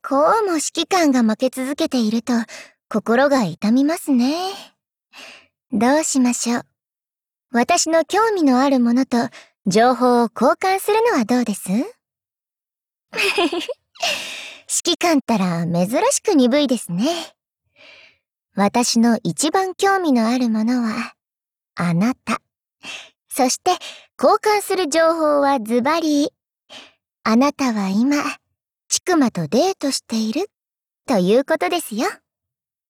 こうも指揮官が負け続けていると心が痛みますね。どうしましょう。私の興味のあるものと情報を交換するのはどうです？指揮官ったら珍しく鈍いですね。私の一番興味のあるものはあなた。そして交換する情報はズバリ、あなたは今、ちくまとデートしているということですよ。